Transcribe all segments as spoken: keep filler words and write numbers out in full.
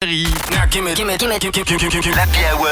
chérie. L'Happy Hour.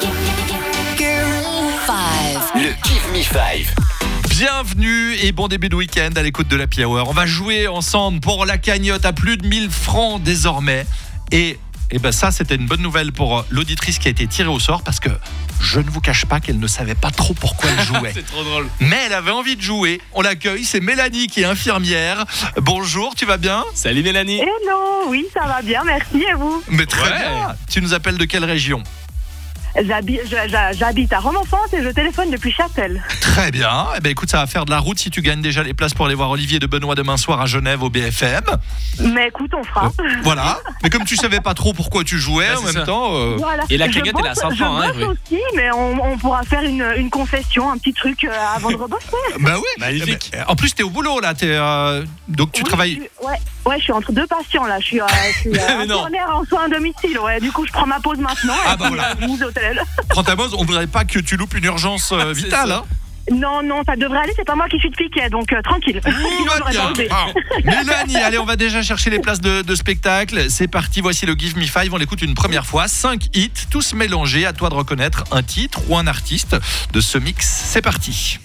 Le Give Me Five. Bienvenue et bon début de week-end à l'écoute de l'Happy Hour. On va jouer ensemble pour la cagnotte à plus de mille francs désormais. Et, et ben ça, c'était une bonne nouvelle pour l'auditrice qui a été tirée au sort parce que je ne vous cache pas qu'elle ne savait pas trop pourquoi elle jouait. C'est trop drôle. Mais elle avait envie de jouer. On l'accueille, c'est Mélanie qui est infirmière. Bonjour, tu vas bien ? Salut Mélanie. Hello, oui, ça va bien, merci, et vous ? Mais très Ouais. bien. Tu nous appelles de quelle région ? J'habite, j'habite à Romontfante et je téléphone depuis Châtel. Très bien. Eh ben écoute, ça va faire de la route si tu gagnes déjà les places pour aller voir Olivier de Benoît demain soir à Genève au B F M. Mais écoute, on fera. Euh, voilà. Mais comme tu savais pas trop pourquoi tu jouais, Ouais, en c'est même ça. temps. euh, Voilà. Et la Je cagnotte, elle est à bosse- cent francs, hein, Je bosse oui. aussi, mais on, on pourra faire une, une confession, un petit truc euh, avant de rebosser. Bah oui. Magnifique. Eh ben, en plus, t'es au boulot là. T'es, euh, donc tu Oui, travailles. je suis- ouais, ouais, je suis entre deux patients là. Je suis, euh, je suis euh, Mais non. infirmière en soins à domicile. Ouais, du coup, je prends ma pause maintenant. Ah et bah puis, voilà. euh, je vous hôtel. Prends ta pause. On voudrait pas que tu loupes une urgence euh, C'est vitale. ça. Hein. Non, non, ça devrait aller. C'est pas moi qui suis de piquet, donc euh, tranquille. Tout Sinon, va j'aurais bien. pas osé. Ah. Mélanie, allez, on va déjà chercher les places de, de spectacle. C'est parti. Voici le Give Me Five. On l'écoute une première fois. Cinq hits, tous mélangés. À toi de reconnaître un titre ou un artiste de ce mix. C'est parti.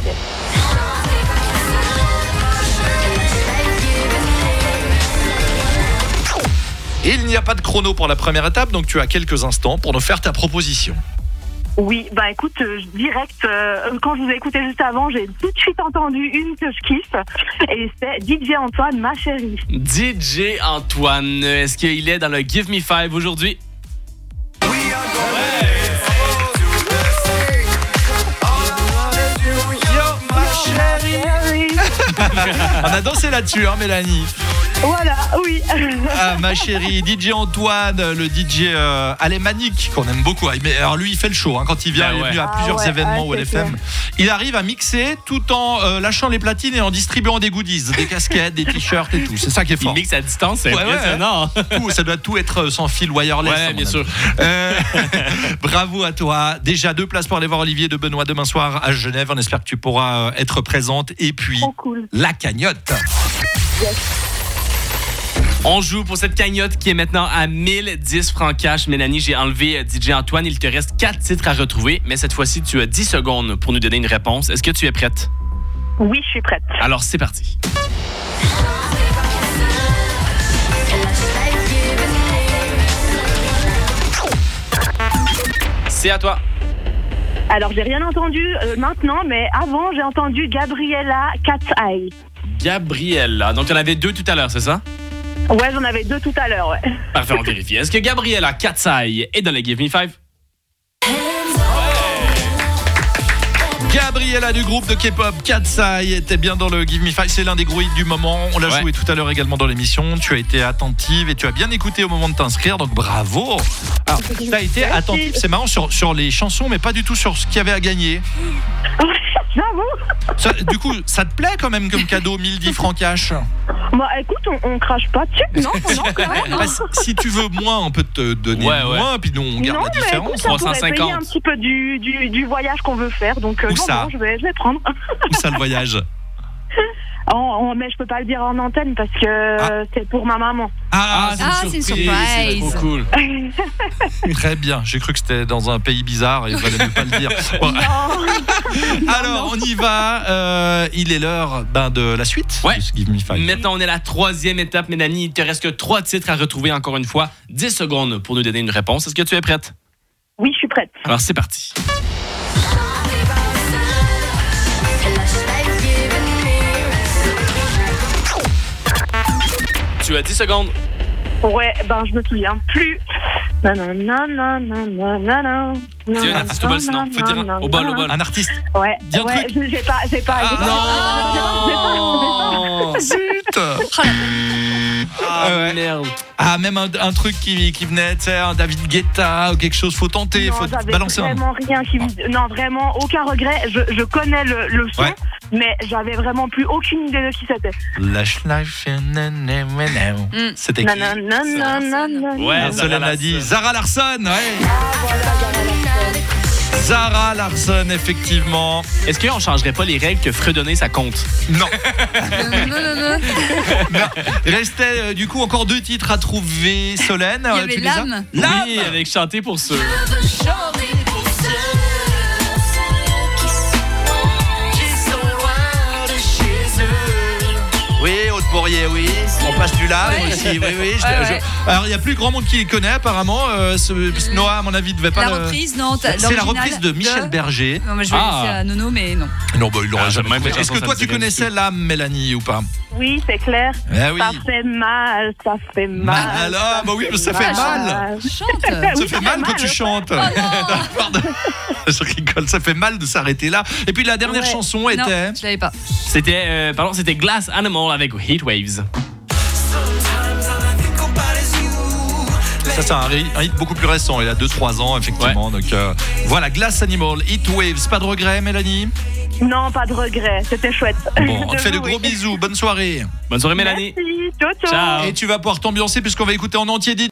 Il n'y a pas de chrono pour la première étape, donc tu as quelques instants pour nous faire ta proposition. Oui, bah écoute, euh, direct, euh, quand je vous ai écouté juste avant, j'ai tout de suite entendu une que je kiffe, et c'est D J Antoine, ma chérie. D J Antoine, est-ce qu'il est dans le Give Me Five aujourd'hui? On a dansé là-dessus, hein, Mélanie. Voilà, oui. Ah, ma chérie, D J Antoine, le D J euh, alémanique qu'on aime beaucoup. Mais alors lui, il fait le show hein, quand il vient. Ah il est ouais. venu à Ah plusieurs ouais, événements ouais, au L F c'est M. Il arrive à mixer tout en euh, lâchant les platines et en distribuant des goodies, des casquettes, des t-shirts et tout. C'est ça qui est Il fort. mixe à distance, c'est Ouais, ouais, impressionnant. Tout, ça doit tout être sans fil wireless. Ouais, à mon bien avis. sûr. Euh, bravo à toi. Déjà deux places pour aller voir Olivier de Benoît demain soir à Genève. On espère que tu pourras euh, être présente. Et puis Trop cool. la cagnotte. On joue pour cette cagnotte qui est maintenant à mille dix francs cash. Mélanie, j'ai enlevé D J Antoine. Il te reste quatre titres à retrouver, mais cette fois-ci, tu as dix secondes pour nous donner une réponse. Est-ce que tu es prête? Oui, je suis prête. Alors, c'est parti. C'est à toi. Alors, j'ai rien entendu euh, maintenant, mais avant, j'ai entendu Gabriella Cat's Eye. Gabriella. Donc, tu en avais deux tout à l'heure, c'est ça? Ouais, j'en avais deux tout à l'heure, ouais. Parfait, on vérifie. Est-ce que Gabriella Katsai est dans le Give Me Five? Gabriella du groupe de K-pop Katsai était bien dans le Give Me Five. C'est l'un des gros hits du moment. On l'a Ouais. joué tout à l'heure également dans l'émission. Tu as été attentive et tu as bien écouté au moment de t'inscrire. Donc bravo. Alors, tu as été attentive. C'est marrant sur, sur les chansons, mais pas du tout sur ce qu'il y avait à gagner. J'avoue. Ça, du coup, ça te plaît quand même comme cadeau, mille dix francs cash? Bah, écoute, on, on crache pas dessus, non, non, quand même. Bah, si- si tu veux moins, on peut te donner Ouais, ouais. moins, puis nous on garde Non, la mais différence. écoute, ça pourrait trois cent cinquante. payer un petit peu du, du, du voyage qu'on veut faire, donc euh, Où non, ça non, je vais, je vais prendre. Où ça le voyage? En- en- mais je peux pas le dire en antenne parce que Ah. euh, c'est pour ma maman. Ah, Ah, c'est une surprise. C'est trop cool. très bien. J'ai cru que c'était dans un pays bizarre et il fallait même pas le dire. Bon, Non. alors, on y va. Euh, il est l'heure ben, de la suite. Ouais. de ce Give Me Five. Maintenant, on est à la troisième étape, Mélanie. Il te reste que trois titres à retrouver encore une fois. dix secondes pour nous donner une réponse. Est-ce que tu es prête? Oui, je suis prête. Alors, c'est parti. Tu as dix secondes. Ouais, ben je me souviens plus. Nanananananana. Dis un artiste au bol, sinon. Faut dire un- au bol, au bol. Un artiste. Ouais, Dis un ouais, truc. je- j'ai pas, j'ai pas. j'ai pas- j'ai pas- Non. Zut. Ah, ouais. merde. Ah, même un, un truc qui, qui venait, tu sais, un David Guetta ou quelque chose. Faut tenter, Non, faut j'avais balancer un. vraiment rien qui me- Non, vraiment, aucun regret. Je, je connais le, le son, Ouais. mais j'avais vraiment plus aucune idée de qui c'était. Lâche life. Mm. C'était qui? Nananananana. Ouais, Solène Zara a dit Larsson. Zara Larsson. Ouais. Ah, voilà, Zara Larsson. Zara Larsson, effectivement. Est-ce qu'on changerait pas les règles que Fredonner, ça compte? Non. Non, non, non, non. Non. Il restait euh, du coup encore deux titres à trouver. Solène, Il y euh, avait tu les as l'âme. L'âme. Oui, avec Chanter pour ceux. Oui, Haute-Bourrier, oui. On passe du lave Ouais. aussi. Oui, oui. je- Ouais, je- ouais. Alors, il n'y a plus grand monde qui les connaît, apparemment. Euh, ce- Noah, à mon avis, ne devait pas La le- reprise, non. t'as- C'est la l'original reprise de Michel Berger. Non, mais je vais Ah. laisser à Nono, mais non. Non, bah, il l'aurait Ah, jamais même trouvé. les Est-ce que chansons, toi, ça tu me dit rien connaissais du tout. l'âme, Mélanie, ou pas? Oui, c'est clair. Eh oui. Ça fait mal, ça fait mal. Mal, ah, bah oui, mais ça fait mal. Chante. Ça Oui, fait mal quand tu chantes. Pardon. Je rigole, ça fait mal de s'arrêter là. Et puis la dernière Ouais. chanson Non, était. je l'avais pas. C'était, euh, pardon, c'était Glass Animal avec Heatwaves. Ça, c'est un, ri- un hit beaucoup plus récent. Il a deux trois ans, effectivement. Donc euh, voilà, Glass Animal, Heat Waves. Pas de regret, Mélanie? Non, pas de regret, c'était chouette. Bon, on te fait de jouer. gros bisous. Bonne soirée. Bonne soirée, Mélanie. Merci, ciao, ciao. Ciao. Et tu vas pouvoir t'ambiancer puisqu'on va écouter en entier